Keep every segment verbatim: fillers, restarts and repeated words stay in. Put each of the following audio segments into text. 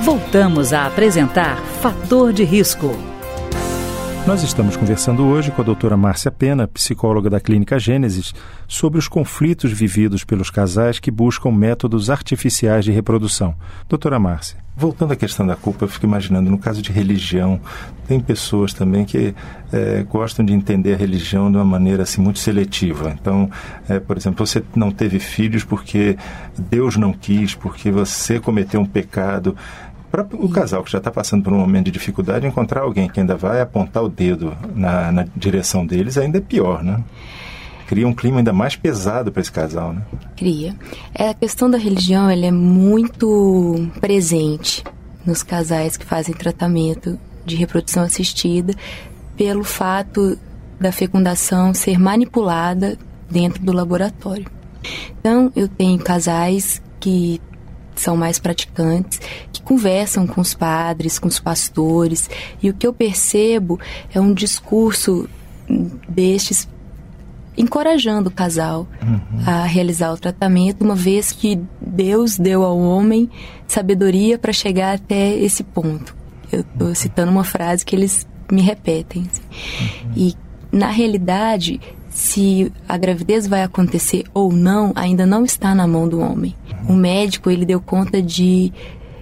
Voltamos a apresentar Fator de Risco. Nós estamos conversando hoje com a doutora Márcia Pena, psicóloga da Clínica Gênesis, sobre os conflitos vividos pelos casais que buscam métodos artificiais de reprodução. Doutora Márcia, voltando à questão da culpa, eu fico imaginando, no caso de religião, tem pessoas também que é, gostam de entender a religião de uma maneira assim, muito seletiva. Então, é, por exemplo, você não teve filhos porque Deus não quis, porque você cometeu um pecado. Para o casal que já está passando por um momento de dificuldade, encontrar alguém que ainda vai apontar o dedo na, na direção deles ainda é pior, né? Cria um clima ainda mais pesado para esse casal, né? Cria. É, a questão da religião, ela é muito presente nos casais que fazem tratamento de reprodução assistida, pelo fato da fecundação ser manipulada dentro do laboratório. Então, eu tenho casais que são mais praticantes, que conversam com os padres, com os pastores, e o que eu percebo é um discurso destes encorajando o casal uhum. a realizar o tratamento, uma vez que Deus deu ao homem sabedoria para chegar até esse ponto. Eu estou citando uma frase que eles me repetem. Assim. Uhum. E, na realidade, se a gravidez vai acontecer ou não, ainda não está na mão do homem. O médico, ele deu conta de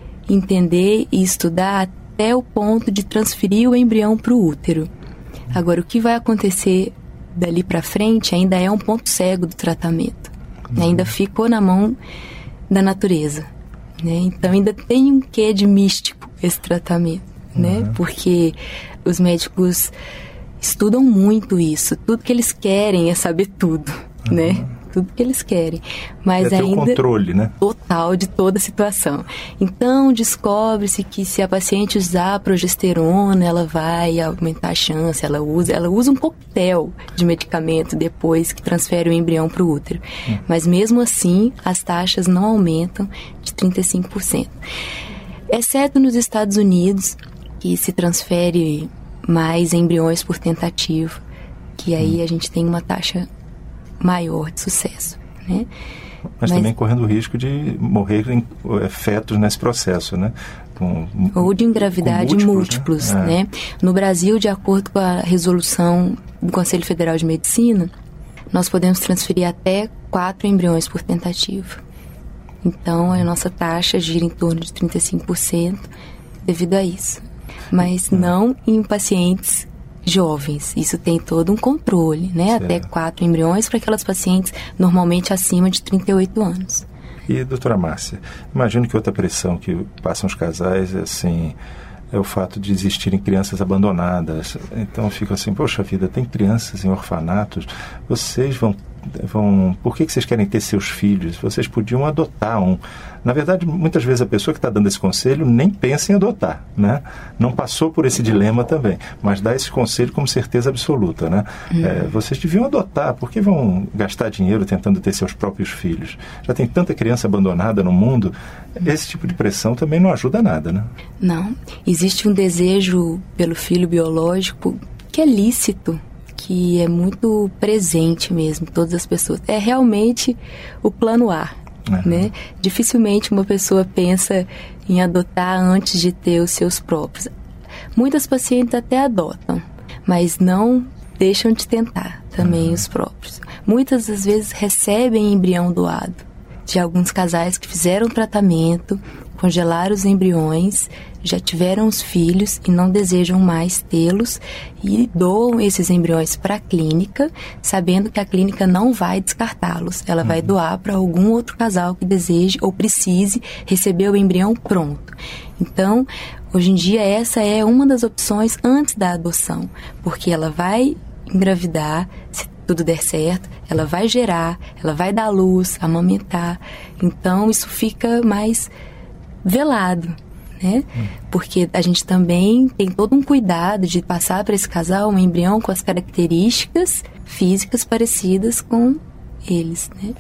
entender e estudar até o ponto de transferir o embrião para o útero. Agora, o que vai acontecer dali para frente ainda é um ponto cego do tratamento. Uhum. Ainda ficou na mão da natureza. Né? Então, ainda tem um quê de místico esse tratamento. Uhum. Né? Porque os médicos estudam muito isso. Tudo que eles querem é saber tudo, uhum. né? Tudo que eles querem. Mas é ter ainda o controle, né? Total de toda a situação. Então, descobre-se que se a paciente usar a progesterona, ela vai aumentar a chance, ela usa, ela usa um coquetel de medicamento depois que transfere o embrião para o útero. Uhum. Mas mesmo assim, as taxas não aumentam de trinta e cinco por cento. Exceto nos Estados Unidos, que se transfere mais embriões por tentativa, que aí hum. a gente tem uma taxa maior de sucesso, né? Mas, Mas também correndo o risco de morrerem fetos nesse processo, né? Com, ou de engravidade múltiplos, múltiplos né? né? No Brasil, de acordo com a resolução do Conselho Federal de Medicina, nós podemos transferir até quatro embriões por tentativa. Então, a nossa taxa gira em torno de trinta e cinco por cento devido a isso. Mas não em pacientes jovens. Isso tem todo um controle, né? Certo. Até quatro embriões para aquelas pacientes normalmente acima de trinta e oito anos. E, doutora Márcia, imagino que outra pressão que passam os casais é assim, é o fato de existirem crianças abandonadas. Então fica assim, poxa vida, tem crianças em orfanatos, vocês vão vão, por que, que vocês querem ter seus filhos? Vocês podiam adotar um. Na verdade, muitas vezes a pessoa que está dando esse conselho nem pensa em adotar, né? Não passou por esse dilema também, mas dá esse conselho como certeza absoluta, né? Uhum. É, vocês deviam adotar, por que vão gastar dinheiro tentando ter seus próprios filhos? Já tem tanta criança abandonada no mundo, esse tipo de pressão também não ajuda nada, né? Não, existe um desejo pelo filho biológico que é lícito, que é muito presente mesmo, todas as pessoas. É realmente o plano A, uhum. né? Dificilmente uma pessoa pensa em adotar antes de ter os seus próprios. Muitas pacientes até adotam, mas não deixam de tentar também uhum. os próprios. Muitas das vezes recebem embrião doado de alguns casais que fizeram tratamento, congelaram os embriões, já tiveram os filhos e não desejam mais tê-los e doam esses embriões para a clínica, sabendo que a clínica não vai descartá-los. Ela uhum. vai doar para algum outro casal que deseje ou precise receber o embrião pronto. Então, hoje em dia, essa é uma das opções antes da adoção, porque ela vai engravidar, se tudo der certo, ela vai gerar, ela vai dar luz, amamentar. Então, isso fica mais velado, né? Hum. Porque a gente também tem todo um cuidado de passar para esse casal um embrião com as características físicas parecidas com eles, né?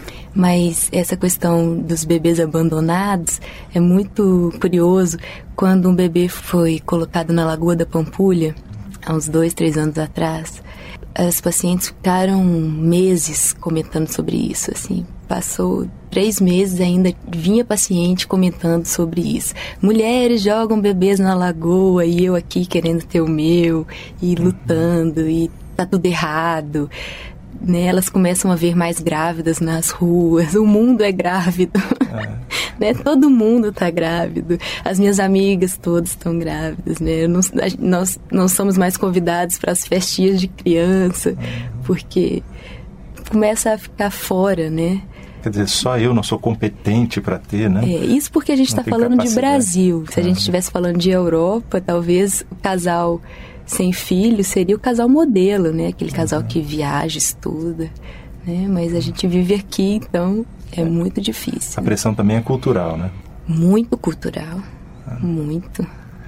Mas essa questão dos bebês abandonados é muito curioso. Quando um bebê foi colocado na Lagoa da Pampulha, há uns dois, três anos atrás, as pacientes ficaram meses comentando sobre isso, assim, Passou três meses ainda, vinha paciente comentando sobre isso. Mulheres jogam bebês na lagoa e eu aqui querendo ter o meu, e lutando, e tá tudo errado. Né? Elas começam a ver mais grávidas nas ruas. O mundo é grávido. É. Né? Todo mundo está grávido. As minhas amigas todas estão grávidas. Né? Não, nós não somos mais convidados para as festinhas de criança, porque começa a ficar fora, né? Quer dizer, só eu não sou competente para ter, né? É, isso porque a gente está falando de Brasil. Se a gente estivesse falando de Europa, talvez o casal sem filho seria o casal modelo, né? Aquele casal uhum. que viaja, estuda, né? Mas a gente vive aqui, então é, é. muito difícil. A pressão também é cultural, né? Muito cultural, ah. muito.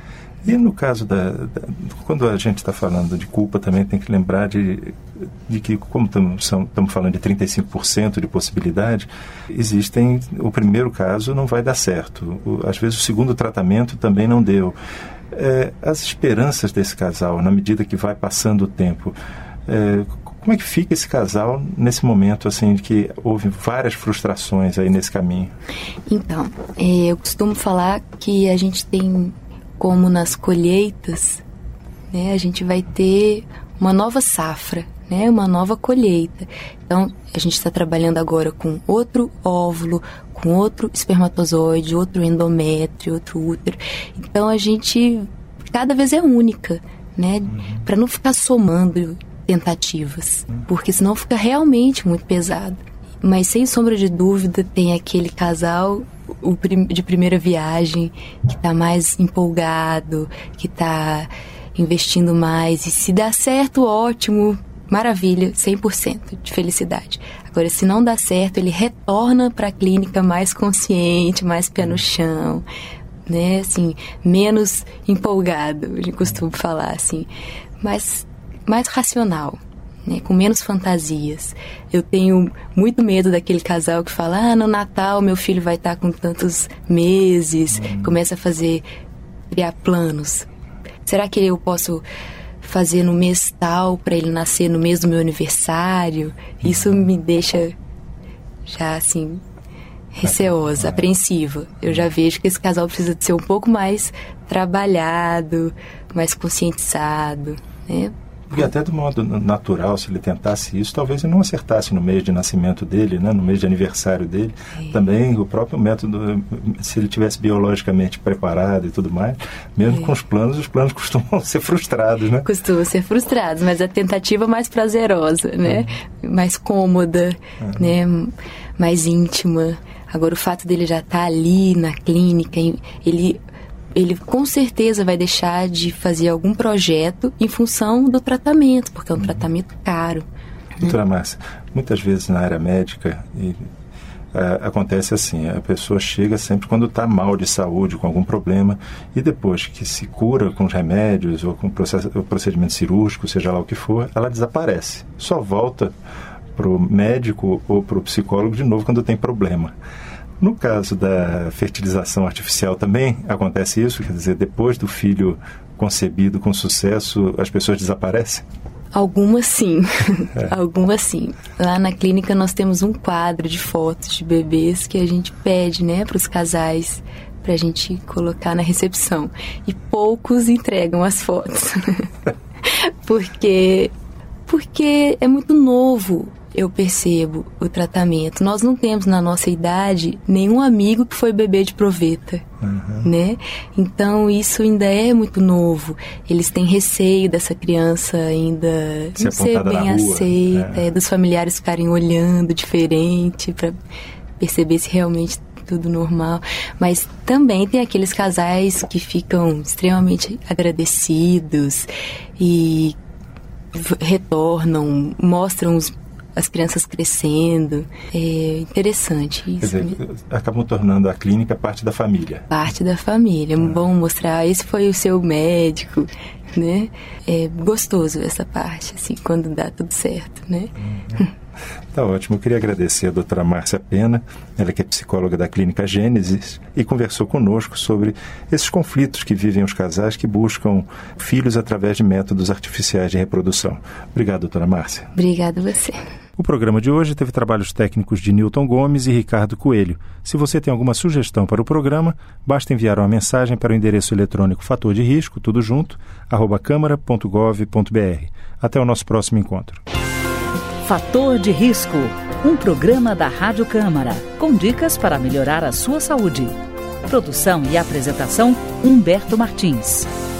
E no caso da, da... Quando a gente está falando de culpa, também tem que lembrar de, de que, como estamos falando de trinta e cinco por cento de possibilidade, existem... O primeiro caso não vai dar certo. O, às vezes o segundo tratamento também não deu. É, as esperanças desse casal, na medida que vai passando o tempo, é, como é que fica esse casal nesse momento, assim, de que houve várias frustrações aí nesse caminho? Então, é, eu costumo falar que a gente tem... como nas colheitas, né, a gente vai ter uma nova safra, né, uma nova colheita. Então, a gente está trabalhando agora com outro óvulo, com outro espermatozoide, outro endométrio, outro útero. Então, a gente cada vez é única, né, uhum. para não ficar somando tentativas, uhum. porque senão fica realmente muito pesado. Mas, sem sombra de dúvida, tem aquele casal o prim- de primeira viagem que está mais empolgado, que está investindo mais. E se dá certo, ótimo, maravilha, cem por cento de felicidade. Agora, se não dá certo, ele retorna para a clínica mais consciente, mais pé no chão, né? Assim, menos empolgado, eu costumo falar assim, mas mais racional. Né, com menos fantasias. Eu tenho muito medo daquele casal que fala, ah, no Natal meu filho vai estar com tantos meses, uhum. começa a fazer, criar planos. Será que eu posso fazer no mês tal para ele nascer no mês do meu aniversário? Isso me deixa já assim receosa, apreensiva. Eu já vejo que esse casal precisa de ser um pouco mais trabalhado, mais conscientizado, né? Porque até do modo natural, se ele tentasse isso, talvez ele não acertasse no mês de nascimento dele, né? No mês de aniversário dele. É. Também o próprio método, se ele tivesse biologicamente preparado e tudo mais, mesmo é. com os planos, os planos costumam ser frustrados, né? Costumam ser frustrados, mas a tentativa mais prazerosa, né? É. Mais cômoda, é. né? Mais íntima. Agora, o fato dele já estar ali na clínica, ele... ele com certeza vai deixar de fazer algum projeto em função do tratamento, porque é um uhum. tratamento caro. Doutora Márcia, muitas vezes na área médica e, uh, acontece assim, a pessoa chega sempre quando está mal de saúde, com algum problema, e depois que se cura com os remédios ou com o procedimento cirúrgico, seja lá o que for, ela desaparece. Só volta para o médico ou para o psicólogo de novo quando tem problema. No caso da fertilização artificial também acontece isso? Quer dizer, depois do filho concebido com sucesso, as pessoas desaparecem? Algumas sim, é. algumas sim. Lá na clínica nós temos um quadro de fotos de bebês que a gente pede, né, para os casais, para a gente colocar na recepção. E poucos entregam as fotos. porque, porque é muito novo. Eu percebo o tratamento. Nós não temos na nossa idade nenhum amigo que foi bebê de proveta, uhum. né? Então isso ainda é muito novo. Eles têm receio dessa criança ainda se não ser bem aceita, é. É, dos familiares ficarem olhando diferente para perceber se realmente tudo normal. Mas também tem aqueles casais que ficam extremamente agradecidos e retornam, mostram os as crianças crescendo. É interessante isso. Quer dizer, acabam tornando a clínica parte da família. Parte da família. É ah. bom mostrar, esse foi o seu médico, né? É gostoso essa parte, assim, quando dá tudo certo, né? Uhum. Tá ótimo. Eu queria agradecer a doutora Márcia Pena, ela que é psicóloga da Clínica Gênesis, e conversou conosco sobre esses conflitos que vivem os casais que buscam filhos através de métodos artificiais de reprodução. Obrigado, doutora Márcia. Obrigada a você. O programa de hoje teve trabalhos técnicos de Newton Gomes e Ricardo Coelho. Se você tem alguma sugestão para o programa, basta enviar uma mensagem para o endereço eletrônico fator de risco, tudo junto, arroba câmara ponto gov ponto br. Até o nosso próximo encontro. Fator de Risco, um programa da Rádio Câmara, com dicas para melhorar a sua saúde. Produção e apresentação, Humberto Martins.